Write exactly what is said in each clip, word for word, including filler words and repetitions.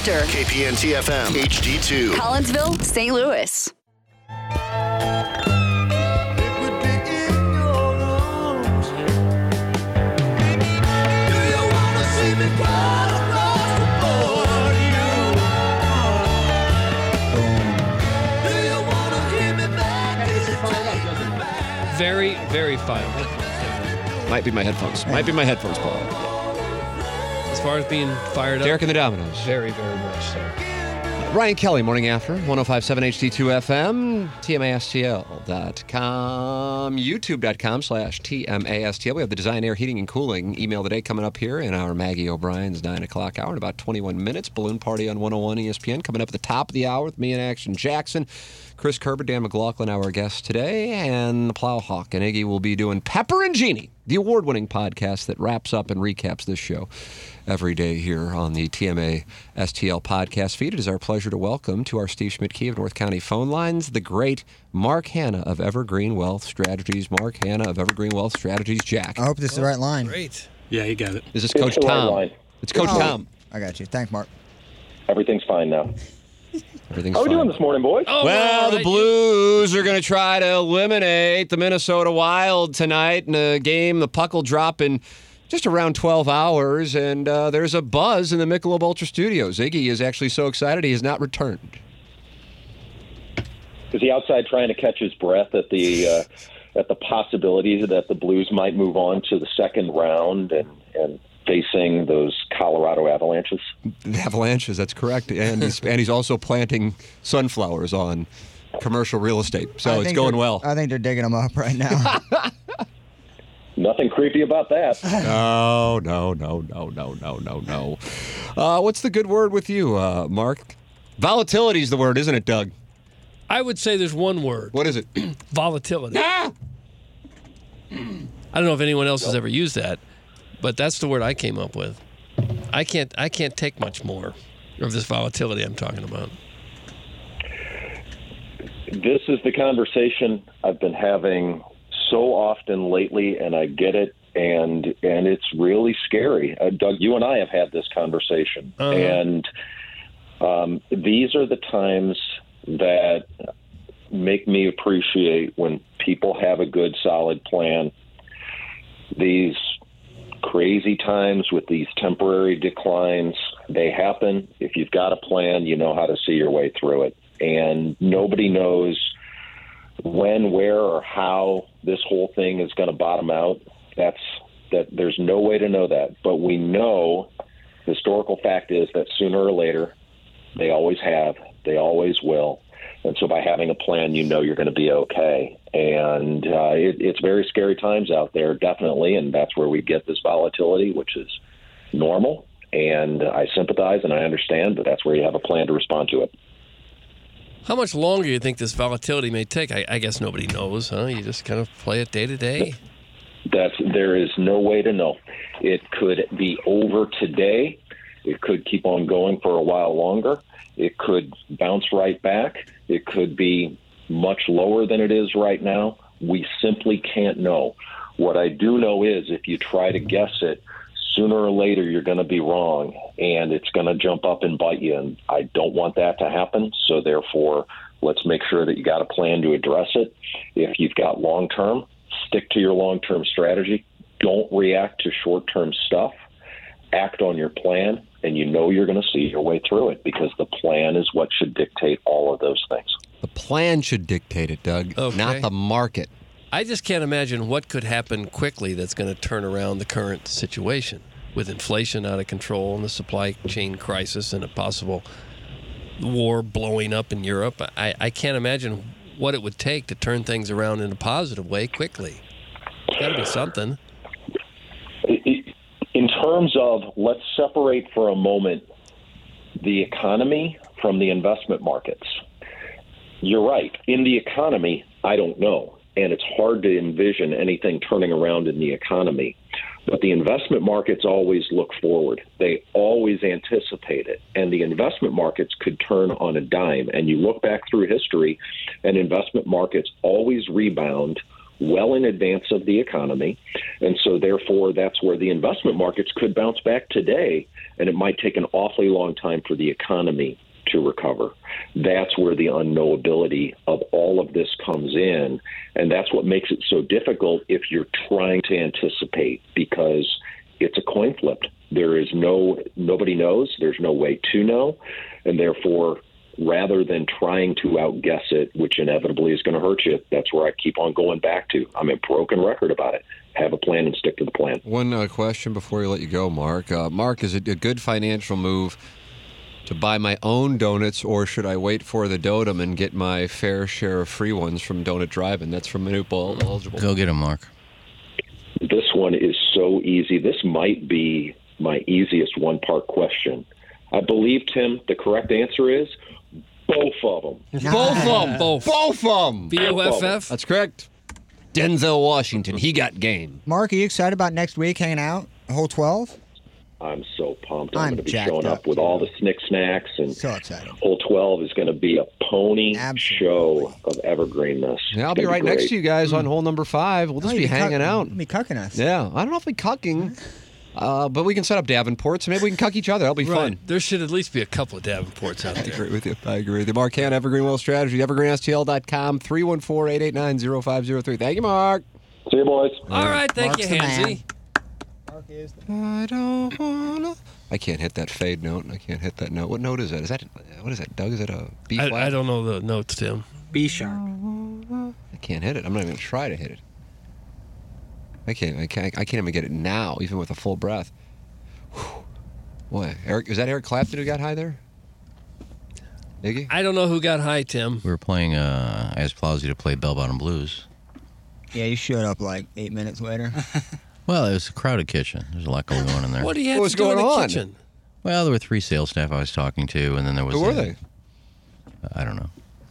after. K P N T F M, H D two. Collinsville, Saint Louis. Very, very fine. Might be my headphones. Might be my headphones, Paul. As far as being fired up. Derek and the Dominoes. Very, very much so. Ryan Kelly, Morning After, one oh five point seven H D two F M, T M A S T L dot com, YouTube.com slash TMASTL. We have the Design Air Heating and Cooling email of the day coming up here in our Maggie O'Brien's nine o'clock hour in about twenty-one minutes. Balloon Party on one oh one E S P N coming up at the top of the hour with me and Action Jackson. Chris Kerber, Dan McLaughlin, our guest today, and the Plowhawk and Iggy will be doing Pepper and Genie, the award-winning podcast that wraps up and recaps this show every day here on the T M A S T L podcast feed. It is our pleasure to welcome to our Steve Schmidt Key of North County phone lines the great Mark Hanna of Evergreen Wealth Strategies. Mark Hanna of Evergreen Wealth Strategies. Jack. I hope this is the right line. Great. Yeah, you got it. This is It's Coach the right Tom. line. It's Coach Oh. Tom. I got you. Thanks, Mark. Everything's fine now. Everything's How are we fine. doing this morning, boys? Oh, Well, all the right. Blues are going to try to eliminate the Minnesota Wild tonight in a game. The puck will drop in just around twelve hours, and uh, there's a buzz in the Michelob Ultra Studios. Iggy is actually so excited he has not returned. Is he outside trying to catch his breath at the uh, at the possibility that the Blues might move on to the second round and, and facing those Colorado Avalanches? The Avalanches, that's correct. And he's, and he's also planting sunflowers on commercial real estate. I So it's think going they're- well. I think they're digging them up right now. Nothing creepy about that. No, no, no, no, no, no, no, no. Uh, what's the good word with you, uh, Mark? Volatility is the word, isn't it, Doug? I would say there's one word. What is it? Volatility. Ah! I don't know if anyone else has ever used that, but that's the word I came up with. I can't I can't take much more of this volatility I'm talking about. This is the conversation I've been having so often lately, and I get it, and and it's really scary. Uh, Doug, you and I have had this conversation, Uh-huh. and um, these are the times that make me appreciate when people have a good, solid plan. These crazy times with these temporary declines, they happen. If you've got a plan, you know how to see your way through it. And nobody knows when, where, or how this whole thing is going to bottom out. That's that. There's no way to know that. But we know, historical fact is that sooner or later, they always have, they always will. And so by having a plan, you know you're going to be okay. And uh, it, it's very scary times out there, definitely, and that's where we get this volatility, which is normal. And I sympathize and I understand, but that's where you have a plan to respond to it. How much longer do you think this volatility may take? I, I guess nobody knows, huh? You just kind of play it day to day. That's, there is no way to know. It could be over today. It could keep on going for a while longer. It could bounce right back. It could be much lower than it is right now. We simply can't know. What I do know is if you try to guess it, sooner or later you're going to be wrong, and it's going to jump up and bite you. And I don't want that to happen. So therefore, let's make sure that you got a plan to address it. If you've got long-term, stick to your long-term strategy. Don't react to short-term stuff. Act on your plan, and you know you're going to see your way through it because the plan is what should dictate all of those things. The plan should dictate it, Doug, Okay. not the market. I just can't imagine what could happen quickly that's going to turn around the current situation with inflation out of control and the supply chain crisis and a possible war blowing up in Europe. I, I can't imagine what it would take to turn things around in a positive way quickly. It's got to be something. In terms of, let's separate for a moment the economy from the investment markets. You're right. In the economy, I don't know. And it's hard to envision anything turning around in the economy. But the investment markets always look forward. They always anticipate it. And the investment markets could turn on a dime. And you look back through history, and investment markets always rebound well in advance of the economy. And so therefore, that's where the investment markets could bounce back today and it might take an awfully long time for the economy to recover. That's where the unknowability of all of this comes in, and that's what makes it so difficult if you're trying to anticipate, because it's a coin flip. There is no, nobody knows, there's no way to know, and therefore, rather than trying to outguess it, which inevitably is going to hurt you, that's where I keep on going back to. I'm a broken record about it. Have a plan and stick to the plan. One uh, question before we let you go, Mark. Uh, Mark, is it a good financial move to buy my own donuts, or should I wait for the Dotem and get my fair share of free ones from Donut Drive-In? That's from Manute Eligible. Go get them, Mark. This one is so easy. This might be my easiest one-part question. I believe, Tim, the correct answer is both of them. Both of them. Both. Both of them. B O F F? That's correct. Denzel Washington, he got game. Mark, are you excited about next week hanging out? A whole twelve? I'm so pumped. I'm, I'm going to be jacked showing up, up, with too. all the snick snacks, and So excited. Hole twelve is going to be a pony Absolutely. show of evergreenness. Yeah, I'll It's be gonna right next great. to you guys on hole number five. We'll just Oh, be you'll hanging cuck- out. You'll be cucking us. Yeah, I don't know if we cucking, uh, but we can set up Davenports, and maybe we can cuck each other. That'll be Right. fun. There should at least be a couple of Davenports out I there. agree with you. I agree with you. Mark Hanna, Evergreen Wealth Strategy, evergreen S T L dot com, three one four, eight eight nine, zero five zero three. Thank you, Mark. See you, boys. All right, thank Mark's you, the man. Hansy. I don't wanna. I can't hit that fade note. I can't hit that note. What note is that? Is that what is that, Doug? Is that a B flat? I, I don't know the notes, Tim. B sharp. I can't hit it. I'm not even gonna try to hit it. I can't. I can't. I can't even get it now, even with a full breath. Whew. Boy, Eric, is that Eric Clapton who got high there? Iggy? I don't know who got high, Tim. We were playing, uh, I asked Plowsy to play Bell Bottom Blues. Yeah, you showed up like eight minutes later. Well, it was a crowded kitchen. There's a lot going on in there. What do you have What was to do in going the on? kitchen? Well, there were three sales staff I was talking to, and then there was... Who were a- they? I don't know.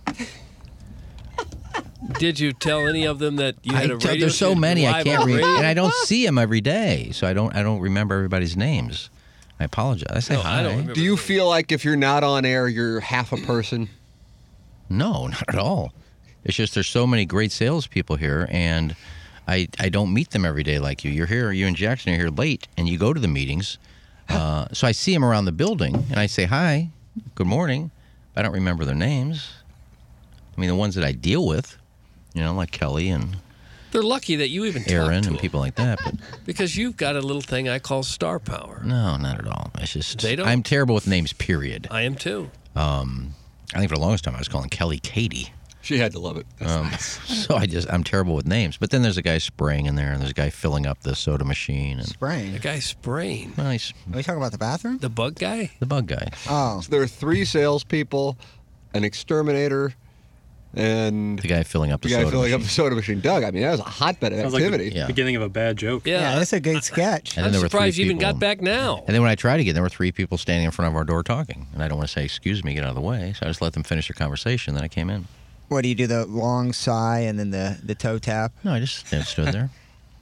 Did you tell any of them that you I had a tell- radio? there's so show many I live can't on read, radio? and I don't see them every day, so I don't I don't remember everybody's names. I apologize. I say No, hi. I don't remember. Do you feel like if you're not on air, you're half a person? No, not at all. It's just there's so many great salespeople here, and I I don't meet them every day like you. You're here, you and Jackson are here late, and you go to the meetings. Uh, so I see them around the building, and I say hi, good morning. I don't remember their names. I mean, the ones that I deal with, you know, like Kelly and They're lucky that you even Aaron talked to and them, people like that. But because you've got a little thing I call star power. no, not at all. It's just They don't? I'm terrible with names. Period. I am too. Um, I think for the longest time I was calling Kelly Katie. She had to love it. That's Um, nice. so I just I'm terrible with names. But then there's a guy spraying in there, and there's a guy filling up the soda machine, and Spraying. The guy spraying. nice Are we talking about the bathroom? The bug guy? the bug guy. Oh. So there are three salespeople, an exterminator, and The guy filling up the, the guy soda filling machine. up the soda machine. Doug, I mean, that was a hotbed of Sounds like activity. the Yeah. beginning of a bad joke. Yeah. Yeah, that's a good sketch. And then I'm there were surprised three you even people. got back now. And then when I tried again, there were three people standing in front of our door talking, and I don't want to say excuse me, get out of the way. So I just let them finish their conversation. Then I came in. What do you do? The long sigh and then the, the toe tap? No, I just st- stood there.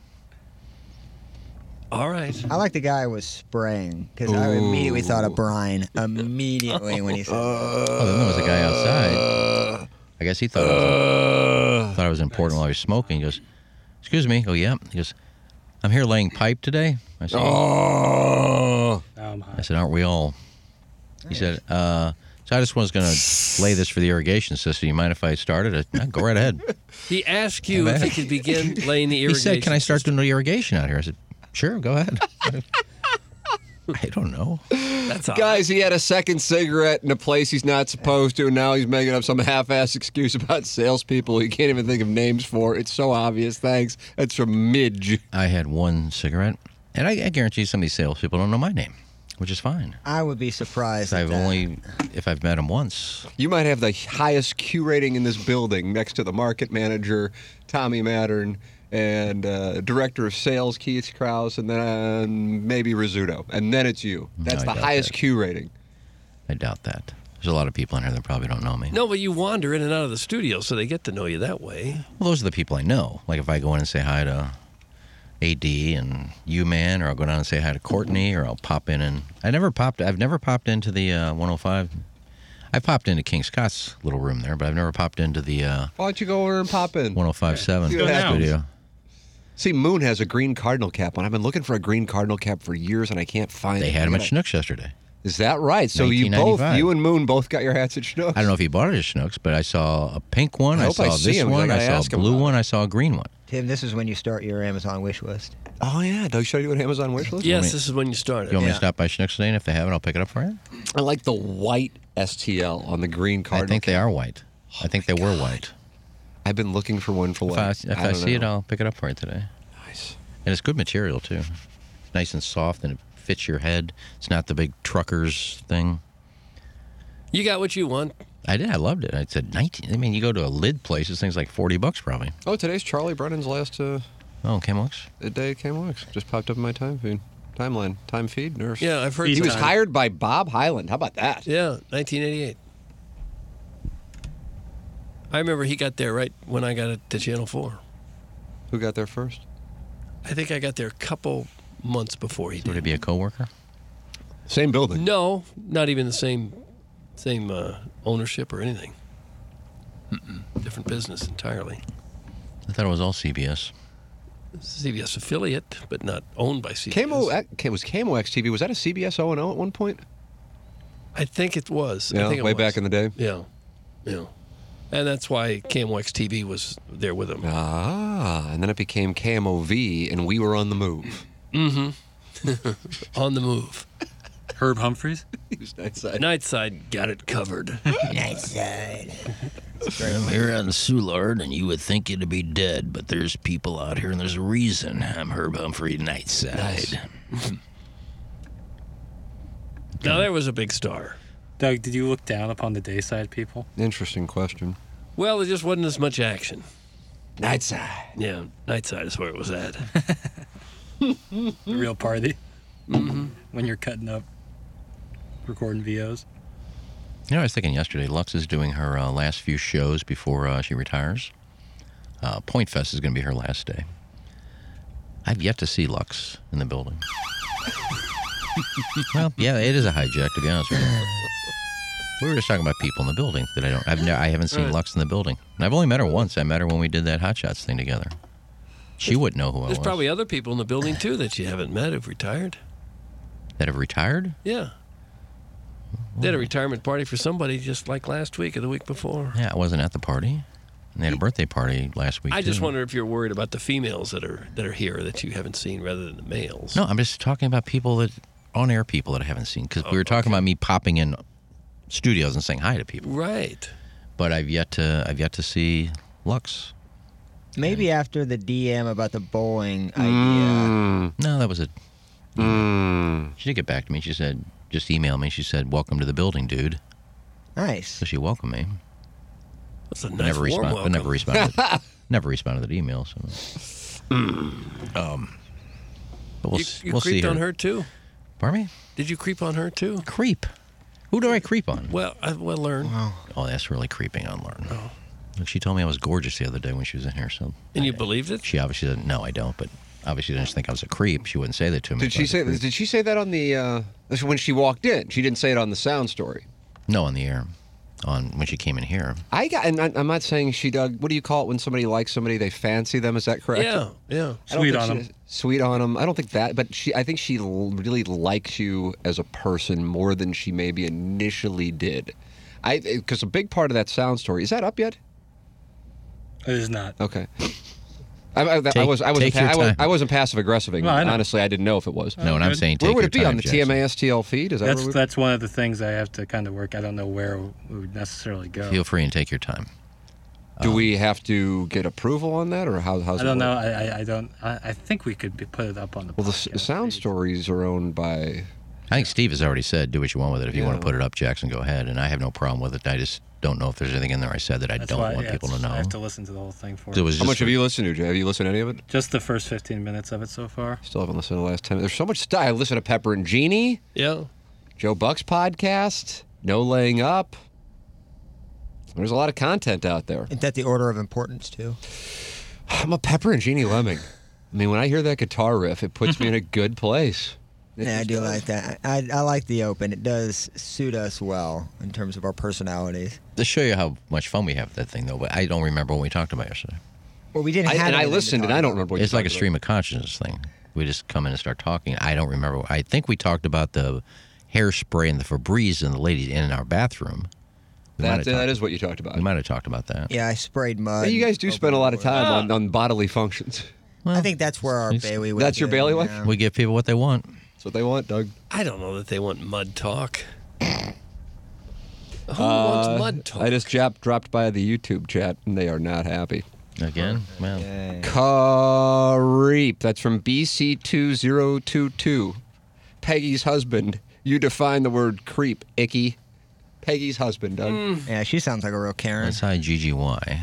All right. I like the guy who was spraying because I immediately thought of Brian. Immediately when he said that. Oh, then there was a guy outside. I guess he thought I was, thought I was important while I was smoking. He goes, "Excuse me." Oh, yeah. He goes, "I'm here laying pipe today." I said, Oh. Now I'm high. I said, "Aren't we all?" He said, uh, "So I just was going to lay this for the irrigation system. You mind if I started it?" "No, go right ahead." He asked you if he could begin laying the He irrigation. said, "Can I start system. doing the irrigation out here?" I said, "Sure, go ahead." I don't know. That's odd. Guys, he had a second cigarette in a place he's not supposed to, and now he's making up some half-ass excuse about salespeople he can't even think of names for. It's so obvious. Thanks. That's from Midge. I had one cigarette, and I, I guarantee some of these salespeople don't know my name, which is fine. I would be surprised. at I've that. only, if I've met them once. You might have the highest Q rating in this building next to the market manager, Tommy Mattern, and uh, director of sales, Keith Krause, and then uh, maybe Rizzuto. And then it's you. That's No, I the doubt highest that. Q rating. I doubt that. There's a lot of people in here that probably don't know me. No, but you wander in and out of the studio, so they get to know you that way. Well, those are the people I know. Like if I go in and say hi to A D and U-Man, or I'll go down and say hi to Courtney, or I'll pop in and I never popped. I've never popped into the uh, one oh five. I popped into King Scott's little room there, but I've never popped into the uh, Why don't you go over and pop in? one oh five point seven See what happens. studio. See, Moon has a green cardinal cap on. I've been looking for a green cardinal cap for years, and I can't find They it. had them I at gotta- Schnucks yesterday. Is that right? So you both, nineteen ninety-five. you and Moon both got your hats at Schnucks? I don't know if he bought it at Schnucks, but I saw a pink one. I I, hope I saw see this him, 'cause I one. gotta I saw ask a him blue about one. I saw a green one. Tim, this is when you start your Amazon wish list. Oh, yeah. Doug, should I do an Amazon wish list? Yes, this is when you started. You want me Yeah. to stop by Schnucks today, and if they have it, I'll pick it up for you? I like the white S T L on the green cardinal I think they cap. are white. I think they were white. I've been looking for one for If I, like, if I, don't see it, know. I'll pick it up for you today. Nice. And it's good material, too. It's nice and soft, and it fits your head. It's not the big truckers thing. You got what you want. I did. I loved it. I said nineteen. I mean, you go to a lid place, this thing's like forty bucks probably. Oh, today's Charlie Brennan's last uh, Oh, Camlux? day at K M O X. Just popped up in my time feed. Timeline. Time feed. Nurse. Yeah, I've heard He some- was hired by Bob Hyland. How about that? Yeah, nineteen eighty-eight. I remember he got there right when I got it to Channel four. Who got there first? I think I got there a couple months before he Would it did. be a coworker? Same building. No, not even the same same uh, ownership or anything. Mm-mm. Different business entirely. I thought it was all C B S. C B S affiliate, but not owned by C B S. K M O X, was K M O X T V, was that a C B S O and O at one point? I think it was. Yeah, I think it way was. back in the day. Yeah, yeah. And that's why K M O X T V was there with him. Ah, and then it became K M O V, and we were on the move. Mm-hmm. On the move. Herb Humphreys? He was Nightside. Nightside got it covered. Nice side. I'm here on Soulard, and you would think it'd be dead, but there's people out here, and there's a reason. I'm Herb Humphrey Nightside. Now there was a big star. Doug, did you look down upon the dayside people? Interesting question. Well, there just wasn't as much action. Nightside. Yeah, Nightside is where it was at. The real party? Mm-hmm. When you're cutting up, recording V Os? You know, I was thinking yesterday, Lux is doing her uh, last few shows before uh, she retires. Uh, Point Fest is going to be her last day. I've yet to see Lux in the building. Well, yeah, it is a hijack, to be honest with you. We were just talking about people in the building that I don't. I've ne- I haven't seen Right. Lux in the building, and I've only met her once. I met her when we did that Hot Shots thing together. She wouldn't know who I There's was. probably other people in the building, too, that you haven't met who've retired. That have retired. Yeah. They had a retirement party for somebody just like last week or the week before. Yeah, I wasn't at the party. And they had a birthday party last week. I just too. wonder if you're worried about the females that are that are here that you haven't seen rather than the males. No, I'm just talking about people that on-air people that I haven't seen because Oh, we were talking okay. about me popping in studios and saying hi to people. Right. But I've yet to I've yet to see Lux. Maybe after the D M about the bowling idea. Mm. No, that was a. Mm. She did get back to me. She said, just email me. She said, "Welcome to the building, dude." Nice. So she welcomed me. That's a But nice never warm responded. But welcome. never responded. never responded to the email. So. um. But we'll you s- you we'll see creeped her. on her, too? Pardon me? Did you creep on her, too? Creep. Who do I creep on? Well, I will learn. Oh, that's really creeping on Lauren. Oh. She told me I was gorgeous the other day when she was in here. So And you believed it? she obviously didn't. No, I don't. But obviously didn't think I was a creep. She wouldn't say that to me. Did if I she was a say? creep. Did she say that on the uh, when she walked in? She didn't say it on the sound story. No, on the air. On when she came in here. I got, and I, I'm not saying she dug. What do you call it when somebody likes somebody? They fancy them. Is that correct? Yeah, yeah. I don't Sweet think on she 'em. does- Sweet on them. I don't think that, but she. I think she l- really likes you as a person more than she maybe initially did. I because a big part of that sound story is that up yet? It is not. Okay. I, I, I Take- was I wasn't take your pa- I, was, time. I wasn't passive aggressive. No, I know. Honestly, I didn't know if it was. No, and I'm good. saying take Where would your it be time, on the T M A Jackson. S T L feed? Is that That's where we- that's one of the things I have to kind of work. I don't know where we would necessarily go. Feel free and take your time. Do we have to get approval on that, or how? How's I it don't know. work? I, I, I don't. I, I think we could be, put it up on the. Well, the s- podcast sound page. stories are owned by. I think Steve has already said, do what you want with it. If you want Yeah. to put it up, Jackson, go ahead. And I have no problem with it. I just don't know if there's anything in there I said that I That's don't why, want yeah, people to it's- know. I have to listen to the whole thing for It was How just much have for- you listened to, Jay? Have you listened to any of it? just the first fifteen minutes of it so far. Still haven't listened to the last ten. There's so much stuff. I listen to Pepper and Jeannie, Yeah. Joe Buck's podcast, No Laying Up. There's a lot of content out there. Isn't that the order of importance, too? I'm a Pepper and Jeannie lemming. I mean, when I hear that guitar riff, it puts me in a good place. It Yeah, I just do does. like that. I, I like the open. It does suit us well in terms of our personalities. to show you how much fun we have with that thing, though. But I don't remember what we talked about yesterday. Well, we didn't I, have and I anything to listened, and talk I don't about. remember what It's you like a talked stream of consciousness thing. We just come in and start talking. I don't remember. I think we talked about the hairspray and the Febreze in the ladies in our bathroom. We might That, have that talked- is what you talked about. We might have talked about that. Yeah, I sprayed mud. Hey, you guys do over spend a the lot of door. time on, on bodily functions. I think that's where our It's- bailiwick. That's your is, bailiwick? yeah. We give people what they want. That's what they want, Doug. I don't know that they want mud talk. Who Uh, wants mud talk? I just jap- dropped by the YouTube chat, and they are not happy. Again? Well, Creep. That's from B C two zero two two. Peggy's husband. You define the word creep, Icky. Peggy's husband, Doug. Yeah, she sounds like a real Karen. that's I G G Y.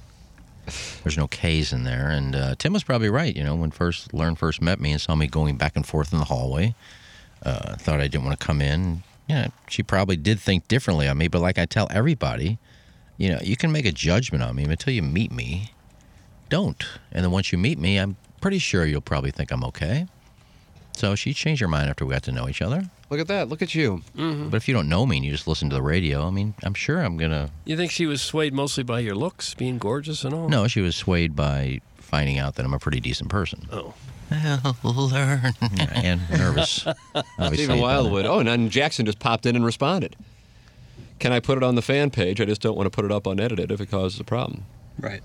There's no K's in there. And uh, Tim was probably right. You know, when first Learn first met me and saw me going back and forth in the hallway, uh, thought I didn't want to come in. Yeah, she probably did think differently on me. But like I tell everybody, you know, you can make a judgment on me, but until you meet me, don't. And then once you meet me, I'm pretty sure you'll probably think I'm okay. So she changed her mind after we got to know each other. Look at that. Look at you. But if you don't know me and you just listen to the radio, I mean, I'm sure I'm going to... You think she was swayed mostly by your looks, being gorgeous and all? No, she was swayed by finding out that I'm a pretty decent person. Oh. I'll learn. And nervous. obviously, Stephen about Wildwood. Oh, and then Jackson just popped in and responded. Can I put it on the fan page? I just don't want to put it up unedited if it causes a problem. Right.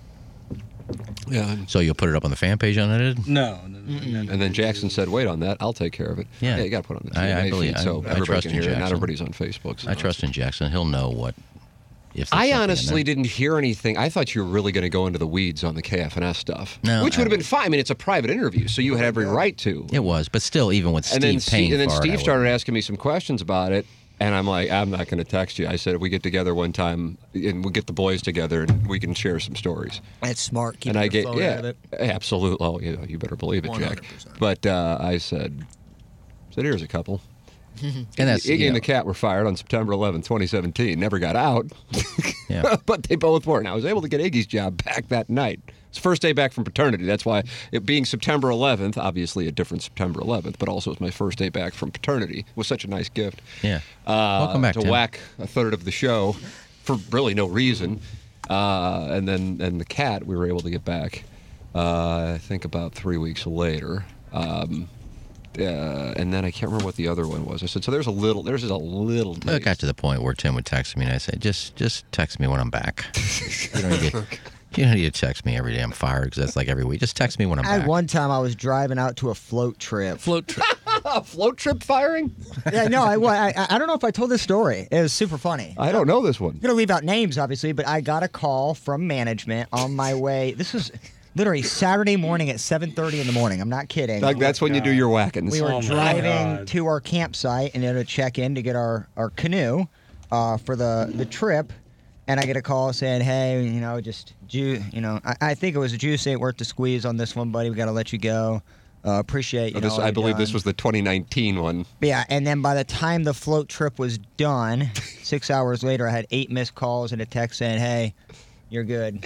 Yeah. that. So you'll put it up on the fan page unedited? No. no, no, no. And then Jackson said, "Wait on that. I'll take care of it." Yeah. you got to put it on the I- T M A I believe- feed so I- I everybody trust can in hear it. Not Jackson. everybody's on Facebook. So I trust in Jackson. He'll know what... If there's I something in honestly there. didn't hear anything. I thought you were really going to go into the weeds on the K F N S stuff, No, which would have I- been fine. I mean, it's a private interview, so you had every right to. It was, but still, even with and Steve then, paying Steve, and then for it, I Steve would- started asking me some questions about it, and I'm like, I'm not going to text you. I said, if we get together one time and we'll get the boys together and we can share some stories. That's smart. Keep and I your get, phone yeah, out of it. absolutely. Oh, you, know, you better believe it, one Jack. hundred percent. But uh, I said, said, here's a couple. And that's, Iggy you and the know, cat were fired on September eleventh, twenty seventeen. Never got out, Yeah. but they both were. And I was able to get Iggy's job back that night. It's the first day back from paternity. That's why it being September eleventh, obviously a different September eleventh, but also it's my first day back from paternity. Was such a nice gift. Yeah. Uh, Welcome back, to Tim. whack a third of the show for really no reason. Uh, and then and the cat we were able to get back. Uh, I think about three weeks later. Um, uh, and then I can't remember what the other one was. I said, so there's a little, there's just a little. It taste. got to the point where Tim would text me, and I said, just just text me when I'm back. you, don't need to, you don't need to text me every day I'm fired, because that's like every week. Just text me when I'm I had back. one time I was driving out to a float trip. Float trip. A float trip firing? yeah, no, I, I I don't know if I told this story. It was super funny. I don't know this one. I'm gonna leave out names, obviously, but I got a call from management on my way. This was literally Saturday morning at seven thirty in the morning. I'm not kidding. Doug, that's when you do your whackings. We were Oh my driving God. to our campsite and then to check in to get our, our canoe uh, for the, the trip. And I get a call saying, hey, you know, just, ju- you know, I, I think it was a juice ain't worth the squeeze on this one, buddy. We got to let you go. Uh, appreciate, you Oh, know, this, all I you've believe this done. was the twenty nineteen one. Yeah, and then by the time the float trip was done, six hours later, I had eight missed calls and a text saying, hey, you're good.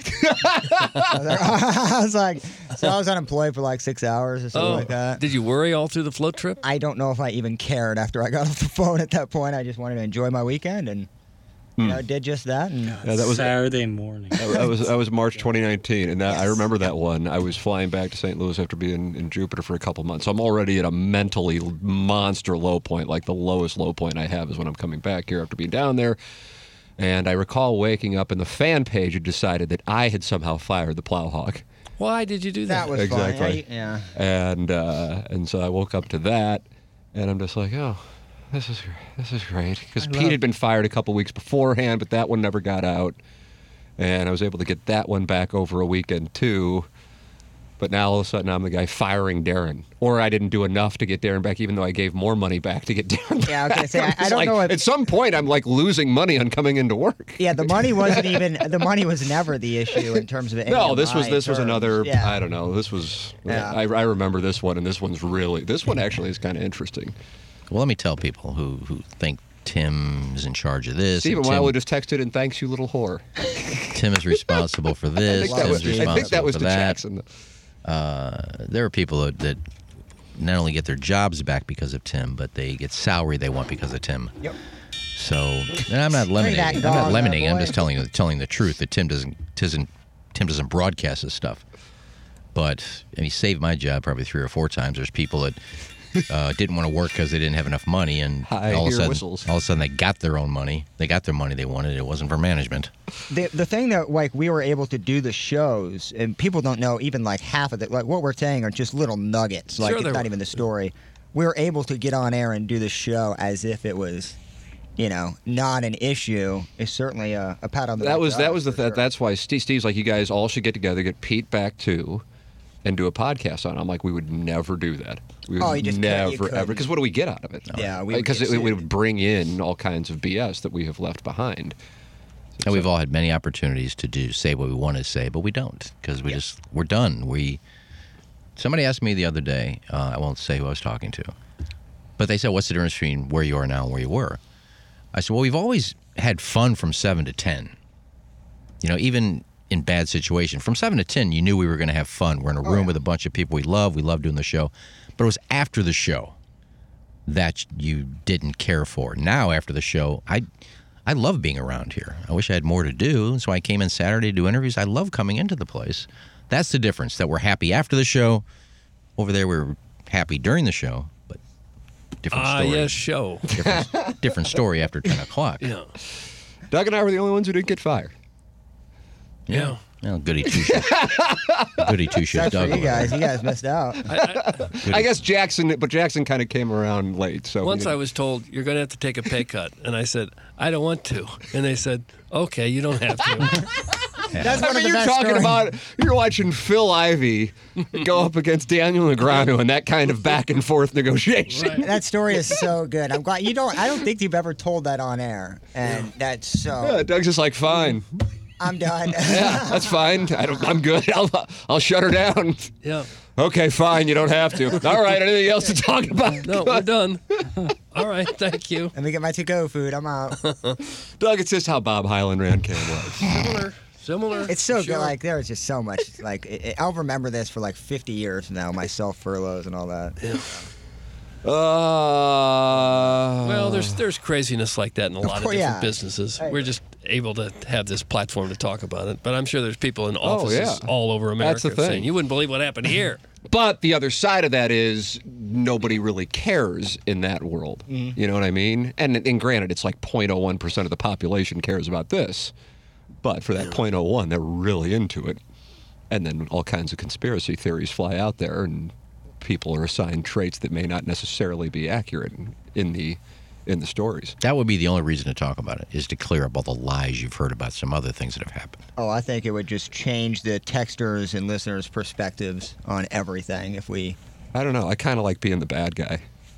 I, was like, I was like, so I was unemployed for like six hours or something Oh, like that. did you worry all through the float trip? I don't know if I even cared after I got off the phone at that point. I just wanted to enjoy my weekend and you know, did just that. And Yeah, that was Saturday morning. that was that was March twenty nineteen, and that, I remember that one. I was flying back to Saint Louis after being in Jupiter for a couple months. I'm already at a mentally monster low point. Like the lowest low point I have is when I'm coming back here after being down there. And I recall waking up, and the fan page had decided that I had somehow fired the Plowhawk. Why did you do that? that was Exactly. fun. Yeah, And uh, and so I woke up to that, and I'm just like, oh, this is this is great, because Pete had been fired a couple weeks beforehand, but that one never got out, and I was able to get that one back over a weekend too. But now all of a sudden I'm the guy firing Darren, or I didn't do enough to get Darren back, even though I gave more money back to get Darren back. Yeah, I was gonna say, I- I It's don't like, know if- At some point, I'm like losing money on coming into work. yeah. The money wasn't even. The money was never the issue in terms of any No, of this was my this was terms. another. Yeah. I don't know. This was. Yeah. I, I remember this one, and this one's really. This one actually is kind of interesting. Well, let me tell people who, who think Tim is in charge of this. Stephen and Tim, Wildwood just texted and thanks you, little whore. Tim is responsible for I this. think that Tim was, is I responsible think that was for to that. Jackson. Uh, there are people that, that not only get their jobs back because of Tim, but they get salary they want because of Tim. Yep. So, and I'm not Bring that lemonading. I'm not dog, lemonading. that I'm boy. just telling you, telling the truth that Tim doesn't, doesn't Tim doesn't broadcast his stuff. but I mean, he saved my job probably three or four times. There's people that uh, didn't want to work because they didn't have enough money, and I all of a hear sudden, whistles. all of a sudden, they got their own money. They got their money they wanted. It wasn't for management. The the thing that like we were able to do the shows, and people don't know even like half of it. Like what we're saying are just little nuggets. Like Sure it's there not were. even the story. We were able to get on air and do the show as if it was, you know, not an issue. Is certainly a, a pat on the That back was to that us, was the for th- sure. that's why Steve Steve's like, you guys all should get together, get Pete back too, and do a podcast on it. I'm like, we would never do that. We would Oh, you just couldn't- you never ever, couldn't. because what do we get out of it? Yeah, we would because get it, it would sued. bring in all kinds of B S that we have left behind. And we've all had many opportunities to do say what we want to say, but we don't because we just we're done. We somebody asked me the other day. Uh, I won't say who I was talking to, but they said, "What's the difference between where you are now and where you were?" I said, "Well, we've always had fun from seven to ten. You know, even in bad situation, from seven to ten, you knew we were going to have fun. We're in a room yeah. with a bunch of people we love. We love doing the show, but it was after the show that you didn't care for. Now, after the show, I." I love being around here. I wish I had more to do, so I came in Saturday to do interviews. I love coming into the place. That's the difference, that we're happy after the show. Over there, we're happy during the show, but different Ah, story. yes, show. Different, different story after ten o'clock. Yeah. Doug and I were the only ones who didn't get fired. Yeah. Well, goody two-shoes. Goody two-shoes. That's for Doug. you guys. You guys missed out. I guess Jackson, but Jackson kind of came around late. So Once you know. I was told, you're going to have to take a pay cut. And I said, I don't want to. And they said, okay, you don't have to. That's I one mean, of the you're best talking stories. about you're watching Phil Ivey go up against Daniel Negreanu in that kind of back and forth negotiation. That story is so good. I'm glad you don't. I don't think you've ever told that on air, and that's so. Yeah, Doug's just like, fine. I'm done. Yeah, that's fine. I don't, I'm good. I'll, I'll shut her down. Yeah. Okay, fine. You don't have to. All right. Anything else to talk about? No, we're done. All right. Thank you. Let me get my to-go food. I'm out. Doug, it's just how Bob Highland ran Cam was. Similar. Similar. It's so sure. good. Like there was just so much. Like it, it- I'll remember this for like fifty years now. My self furloughs and all that. Uh, Well, there's there's craziness like that in a lot of course, different yeah. businesses. I- We're just able to have this platform to talk about it. But I'm sure there's people in Oh, offices yeah. all over America That's the thing. saying, you wouldn't believe what happened here. But the other side of that is nobody really cares in that world. You know what I mean? And, and granted, it's like zero point zero one percent of the population cares about this. But for that zero point zero one, they're really into it. And then all kinds of conspiracy theories fly out there, and people are assigned traits that may not necessarily be accurate in, in the in the stories. That would be the only reason to talk about it, is to clear up all the lies you've heard about some other things that have happened. Oh, I think it would just change the texters and listeners' perspectives on everything if we. I don't know. I kind of like being the bad guy.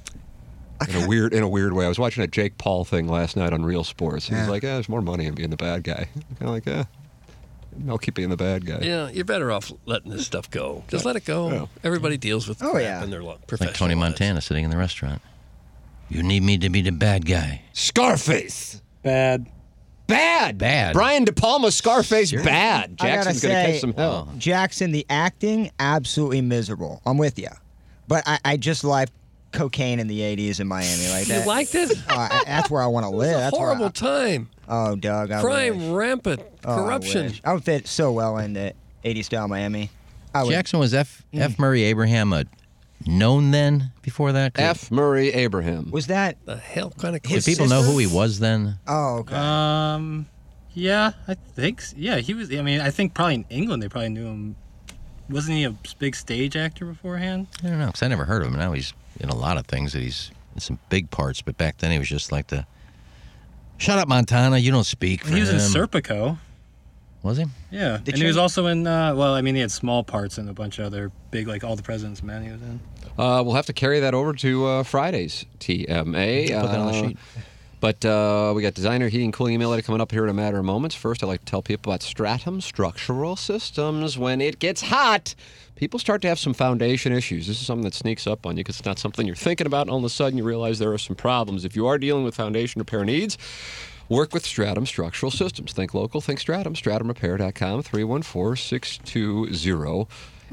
In a weird, in a weird way. I was watching a Jake Paul thing last night on Real Sports. He's Yeah. like, "Yeah, there's more money in being the bad guy." I'm kind of like, "Yeah, I'll keep being the bad guy." Yeah, you're better off letting this stuff go. Just let it go. Yeah. Everybody deals with Oh, crap yeah. in their lo- Like professional Tony lives. Montana sitting in the restaurant. You need me to be the bad guy. Scarface, Bad. bad, Bad. Brian De Palma, Scarface, Seriously? bad. I gotta Jackson's gonna say- catch some hell. Jackson, the acting, absolutely miserable. I'm with you, but I, I just like cocaine in the eighties in Miami. Like You that. liked it? Oh, I, that's where I want to live. It's a That's where horrible I, time. Oh, Doug, I Crime wish. rampant. Oh, I Corruption. wish. I would fit so well into eighties style Miami. I would. Jackson, was F. F. Murray Abraham a known then before that? Could- F. Murray Abraham. Was that? The hell kind of Did his people know sister? who he was then? Oh, okay. Um, yeah, I think. s- Yeah, he was. I mean, I think probably in England they probably knew him. Wasn't he a big stage actor beforehand? I don't know, because I never heard of him. Now he's in a lot of things that he's in some big parts, but back then he was just like the, shut up, Montana, you don't speak for He was in him." Serpico. Was he? Yeah, Did and he was you- also in. Uh, well, I mean, he had small parts in a bunch of other big, like All the President's Men. He was in. Uh, we'll have to carry that over to uh, Friday's T M A. Put that on the Uh, sheet. But uh, we got designer heating and cooling email letter coming up here in a matter of moments. First, I'd like to tell people about Stratum Structural Systems. When it gets hot, people start to have some foundation issues. This is something that sneaks up on you because it's not something you're thinking about, and all of a sudden you realize there are some problems. If you are dealing with foundation repair needs, work with Stratum Structural Systems. Think local, think Stratum. Stratum Repair dot com, three one four, six two zero,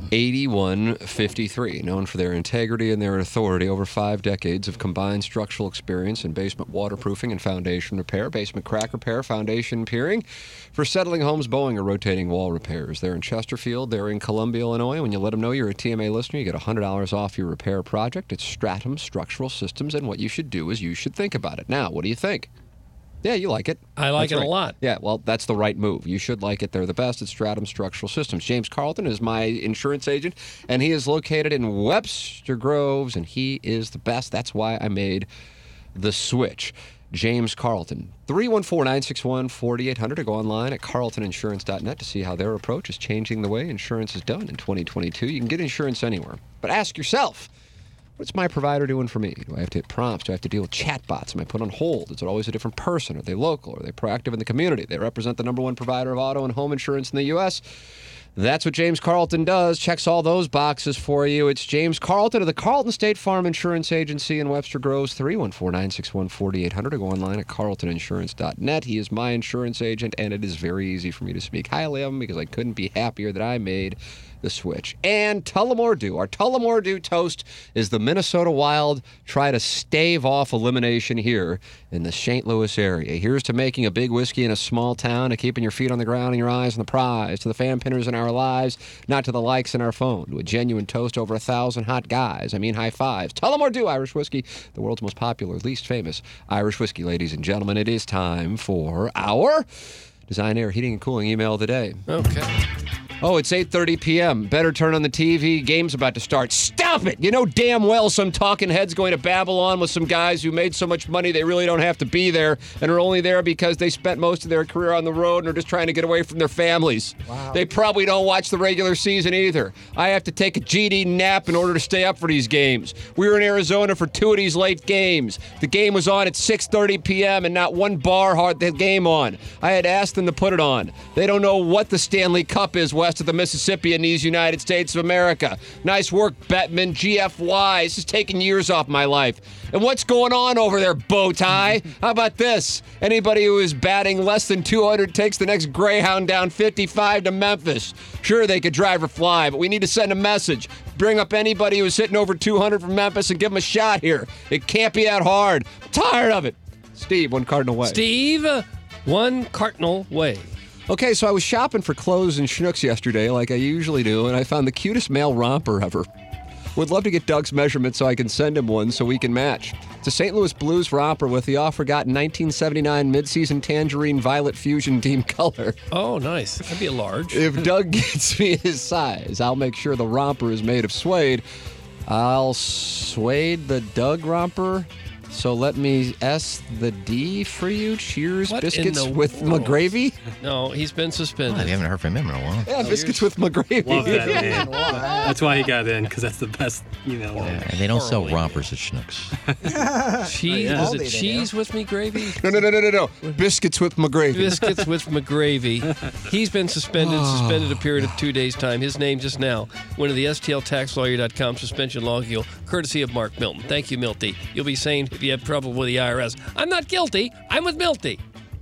eighty-one fifty-three. Known for their integrity and their authority, over five decades of combined structural experience in basement waterproofing and foundation repair, basement crack repair, foundation piering, for settling homes, bowing, or rotating wall repairs. They're in Chesterfield. They're in Columbia, Illinois. When you let them know you're a T M A listener, you get one hundred dollars off your repair project. It's Stratum Structural Systems, and what you should do is you should think about it. Now, what do you think? Yeah, you like it. I like That's it right. a lot. Yeah, well, that's the right move. You should like it. They're the best at Stratum Structural Systems. James Carlton is my insurance agent, and he is located in Webster Groves, and he is the best. That's why I made the switch. James Carlton, three one four, nine six one, four eight zero zero, or go online at carlton insurance dot net to see how their approach is changing the way insurance is done in twenty twenty-two. You can get insurance anywhere, but ask yourself, what's my provider doing for me? Do I have to hit prompts? Do I have to deal with chatbots? Am I put on hold? Is it always a different person? Are they local? Are they proactive in the community? They represent the number one provider of auto and home insurance in the U S That's what James Carlton does. Checks all those boxes for you. It's James Carlton of the Carlton State Farm Insurance Agency in Webster Groves, three one four, nine six one, four eight zero zero, or go online at carlton insurance dot net. He is my insurance agent, and it is very easy for me to speak highly of him because I couldn't be happier that I made the switch. And Tullamore Dew. Our Tullamore Dew toast is the Minnesota Wild try to stave off elimination here in the Saint Louis area. Here's to making a big whiskey in a small town, to keeping your feet on the ground and your eyes on the prize, to the fan pinners in our lives, not to the likes in our phone, to a genuine toast over a thousand hot guys. I mean high fives. Tullamore Dew Irish Whiskey, the world's most popular, least famous Irish whiskey. Ladies and gentlemen, it is time for our Design Air Heating and Cooling email of the day. Okay. Oh, it's eight thirty p.m. Better turn on the T V. Game's about to start. Stop it! You know damn well some talking head's going to babble on with some guys who made so much money they really don't have to be there and are only there because they spent most of their career on the road and are just trying to get away from their families. Wow. They probably don't watch the regular season either. I have to take a G D nap in order to stay up for these games. We were in Arizona for two of these late games. The game was on at six thirty p.m. and not one bar had the game on. I had asked them to put it on. They don't know what the Stanley Cup is west of the Mississippi in these United States of America. Nice work, Bettman. G F Y. This is taking years off my life. And what's going on over there, Bowtie? How about this? Anybody who is batting less than two hundred takes the next Greyhound down fifty-five to Memphis. Sure, they could drive or fly, but we need to send a message. Bring up anybody who's hitting over two hundred from Memphis and give them a shot here. It can't be that hard. I'm tired of it. Steve, one cardinal way. Steve, one cardinal way. Okay, so I was shopping for clothes and schnooks yesterday, like I usually do, and I found the cutest male romper ever. Would love to get Doug's measurement so I can send him one so we can match. It's a Saint Louis Blues romper with the oft-forgotten nineteen seventy-nine midseason tangerine violet fusion team color. Oh, nice. That'd be a large. If Doug gets me his size, I'll make sure the romper is made of suede. I'll suede the Doug romper. So let me S the D for you. Cheers, What in biscuits the with world? McGravy. No, he's been Oh, suspended. I haven't heard from him in a while. Yeah, biscuits with McGravy. Love that man. That's why he got in, because that's the best email. Yeah, and they don't sell Horribly. rompers at Schnucks. Cheese? Yeah. Is Aldi, it they cheese with me gravy? No, no, no, no, no, no. Biscuits with McGravy. Biscuits with McGravy. He's been suspended, suspended a period of two days' time. His name just now went to the S T L tax lawyer dot com suspension logule, courtesy of Mark Milton. Thank you, Milty. You'll be saying if you have trouble with the I R S, I'm not guilty. I'm with Milty.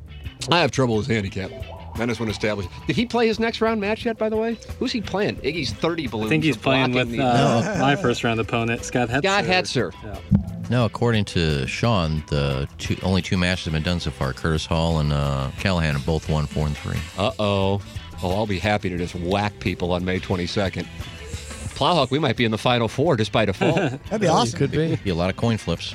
I have trouble with his handicap. I just want to establish. Did he play his next round match yet, by the way? Who's he playing? Iggy's thirty balloons. I think he's are playing blocking with the- uh, my first round opponent, Scott Hetzer. Scott Hetzer. Yeah. No, according to Sean, the two, only two matches have been done so far. Curtis Hall and uh, Callahan have both won four and three. Uh-oh. Oh, I'll be happy to just whack people on May twenty-second. Plowhawk, we might be in the Final Four just by default. That'd be awesome. Could be. Be a lot of coin flips.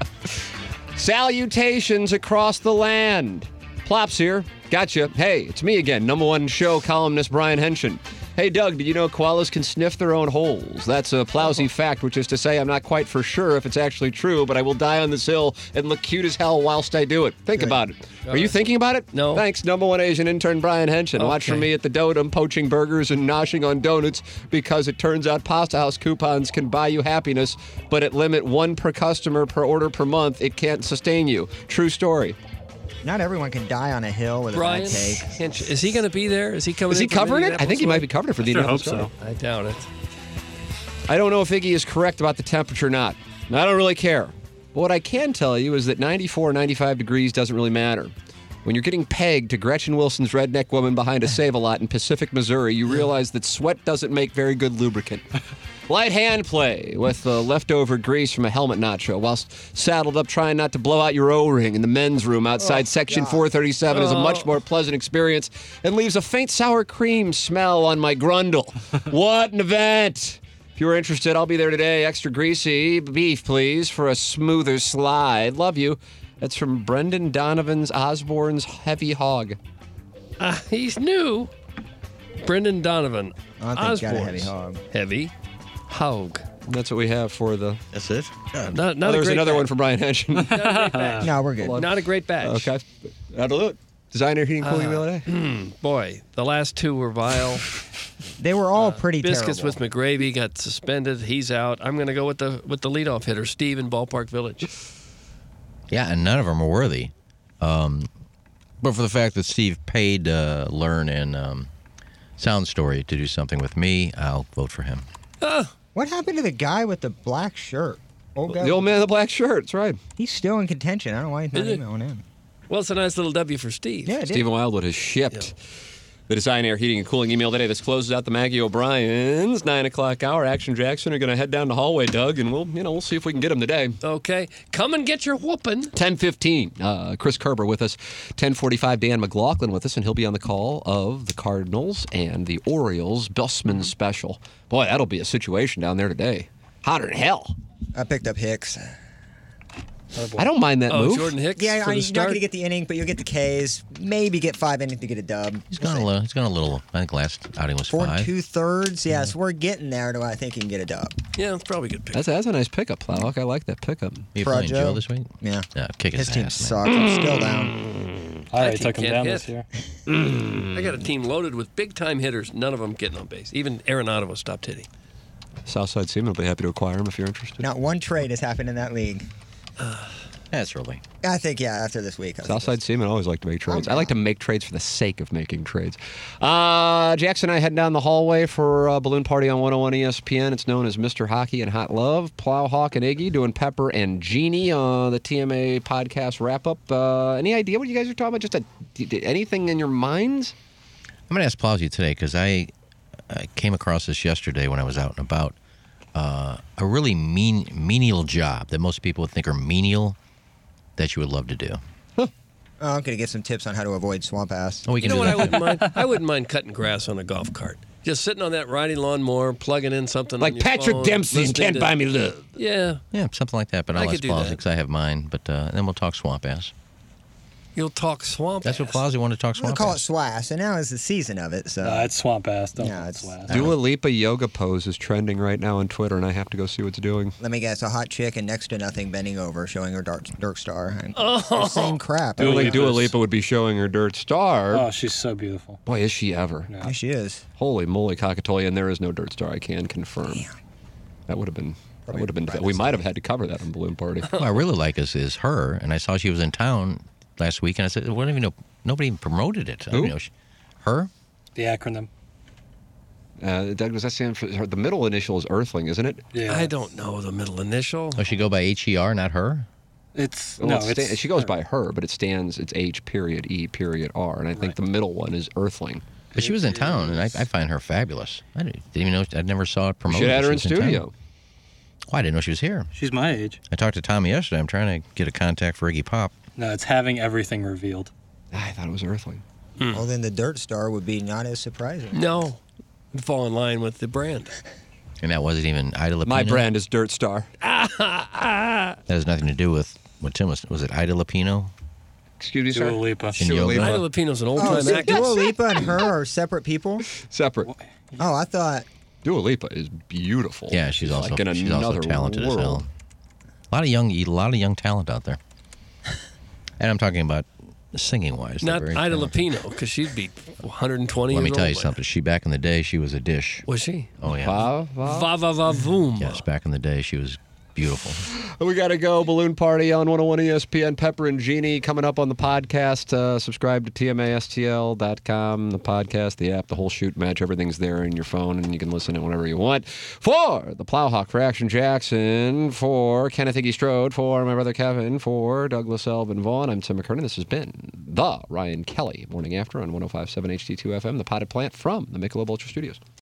Salutations across the land. Plops here. Gotcha. Hey, it's me again, number one show columnist Brian Henshin. Hey, Doug, did you know koalas can sniff their own holes? That's a plowsy fact, which is to say I'm not quite for sure if it's actually true, but I will die on this hill and look cute as hell whilst I do it. Think about it. Are you thinking about it? No. Thanks, number one Asian intern Brian Henshin. Watch for Okay. me at the Dotem poaching burgers and noshing on donuts because it turns out Pasta House coupons can buy you happiness, but at limit one per customer per order per month, it can't sustain you. True story. Not everyone can die on a hill with Brian, a bad take. Hinch- is he going to be there? Is he coming? Is he in for covering it? I think he might be Indianapolis covering it for the Sure hope Indianapolis so. Star? I doubt it. I don't know if Iggy is correct about the temperature or not. I don't really care. But what I can tell you is that ninety-four, ninety-five degrees doesn't really matter. When you're getting pegged to Gretchen Wilson's Redneck Woman behind a Save-A-Lot in Pacific, Missouri, you realize that sweat doesn't make very good lubricant. Light hand play with the leftover grease from a helmet nacho whilst saddled up trying not to blow out your O-ring in the men's room outside Section four thirty-seven is a much more pleasant experience and leaves a faint sour cream smell on my grundle. What an event! If you're interested, I'll be there today. Extra greasy beef, please, for a smoother slide. Love you. That's from Brendan Donovan's Osborne's Heavy Hog. Uh, he's new. Brendan Donovan. I don't think got a Osborne's heavy hog. Heavy hog. That's what we have for the... That's it? Not, not Oh, a there's great another bag. one for Brian Henson. Not a great bag. No, we're good. Not a great badge. Okay. That'll do it. Designer heating cooling email today. Boy, the last two were vile. They were all pretty Biscuits terrible. with McGravy got suspended. He's out. I'm going to go with the with the leadoff hitter, Steve in Ballpark Village. Yeah, and none of them are worthy. Um, but for the fact that Steve paid uh, Learn and um, Sound Story to do something with me, I'll vote for him. What happened to the guy with the black shirt? Old guy. The old man in the black shirt. That's right. He's still in contention. I don't know why he's not Is it? emailing in. Well, it's a nice little W for Steve. Yeah, it did. Stephen Wildwood has shipped the Design Air Heating and Cooling email today. This closes out the Maggie O'Brien's nine o'clock hour. Action Jackson are going to head down the hallway, Doug, and we'll, you know, we'll see if we can get him today. Okay. Come and get your whooping. ten fifteen, uh, Chris Kerber with us. ten forty-five, Dan McLaughlin with us, and he'll be on the call of the Cardinals and the Orioles Busman special. Boy, that'll be a situation down there today. Hotter than hell. I picked up Hicks. I don't mind that Oh, move. Jordan Hicks Yeah, for I, the you're not start. going to get the inning, but you'll get the Ks. Maybe get five innings to get a dub. He's gone a little. He's gone a little. I think last outing was Four and five. two thirds. Yeah, so we're getting there to I think he can get a dub. Yeah, it's probably a good pick. That's, that's a nice pickup, Plowhawk. I like that pickup. You playing Projo. Joe this week? Yeah. Yeah, kick his, His team ass, sucks. I'm still down. I already team took him can't down hit. this year. I got a team loaded with big-time hitters. None of them getting on base. Even Arenado stopped hitting. Southside Seaman will be happy to acquire him if you're interested. Not one trade has happened in that league. That's early. I think, yeah, after this week. I think Southside Seaman always like to make trades. I'm I like to make trades for the sake of making trades. Uh, Jackson and I head down the hallway for a balloon party on one oh one E S P N. It's known as Mister Hockey and Hot Love. Plowhawk and Iggy doing Pepper and Jeannie on the T M A podcast wrap-up. Uh, any idea what you guys are talking about? Just a, anything in your minds? I'm going to ask Plowsy today because I, I came across this yesterday when I was out and about. Uh, a really mean, menial job that most people would think are menial that you would love to do. Oh, I'm going to get some tips on how to avoid swamp ass. Oh, we You can know do what I that. wouldn't mind? I wouldn't mind cutting grass on a golf cart. Just sitting on that riding lawnmower, plugging in something Like on your Patrick phone, Dempsey and listening Can't to- Buy Me Love. Yeah, Yeah, something like that. But I I'll could ask do Plowsy that. because I have mine. But uh, then we'll talk swamp ass. you'll talk swamp. That's what ass. Plowsy wanted to talk I'm going swamp to call it ass. swass, and now is the season of it, so. Uh, it's swamp ass. Don't Yeah, call it it's- swass. Dua Lipa yoga pose is trending right now on Twitter, and I have to go see what it's doing. Let me guess, a hot chick and next to nothing bending over, showing her dark, dark star. And oh. Same crap. I don't Dua think Dua Lipa's- Lipa would be showing her dirt star. Oh, she's so beautiful. Boy, is she ever. Yeah. Yeah, she is. Holy moly, cockatoya, and there is no dirt star, I can confirm. That would have been, that would have been, we might have had to cover that on Balloon Party. What I really like is, is her, and I saw she was in town last week, and I said, "What? Even know? Nobody even promoted it." I don't Who? know. She- Her? The acronym. Uh, Doug, does that stand for, her, the middle initial is Earthling, isn't it? Yeah. I don't know the middle initial. Oh, she go by H E R, not her. It's Well, no. it sta- It's she goes by her, but it stands, it's H period E period R, and I think Right. the middle one is Earthling. But she was in town, and I, I find her fabulous. I didn't, didn't even know. I never saw it We promoted. should add that her in she was town. studio. Oh, I didn't know she was here. She's my age. I talked to Tommy yesterday. I'm trying to get a contact for Iggy Pop. No, it's having everything revealed. Ah, I thought it was Earthling. Well, then the dirt star would be not as surprising. No, It'd fall in line with the brand. And that wasn't even Ida Lupino? My brand is Dirt Star. That has nothing to do with what Tim was. Was it Ida Lupino? Excuse me, Dua sir? Lipa. In yoga? Ida Lupino's an Oh, old-time so actress. Dua Lipa and her are separate people? Separate. Oh, I thought. Dua Lipa is beautiful. Yeah, she's also like in she's another also talented world. as hell. A lot of young, a lot of young talent out there. And I'm talking about singing wise. Not Ida Lupino, because she'd be one hundred twenty Let years me tell old you by something. She back in the day, she was a dish. now. Was she? Oh yeah. Va, va. Va va va voom. Yes, back in the day, she was Beautiful. We got to go. Balloon Party on one oh one E S P N. Pepper and Genie coming up on the podcast. Uh, subscribe to T M A S T L dot com, the podcast, the app, the whole shoot match. Everything's there in your phone, and you can listen to whenever you want. For the Plowhawk, for Action Jackson, for Kenneth Iggy Strode, for my brother Kevin, for Douglas Elvin Vaughn, I'm Tim McKernan. This has been the Ryan Kelly Morning After on one oh five point seven H D two F M, the Potted Plant from the Michelob Ultra Studios.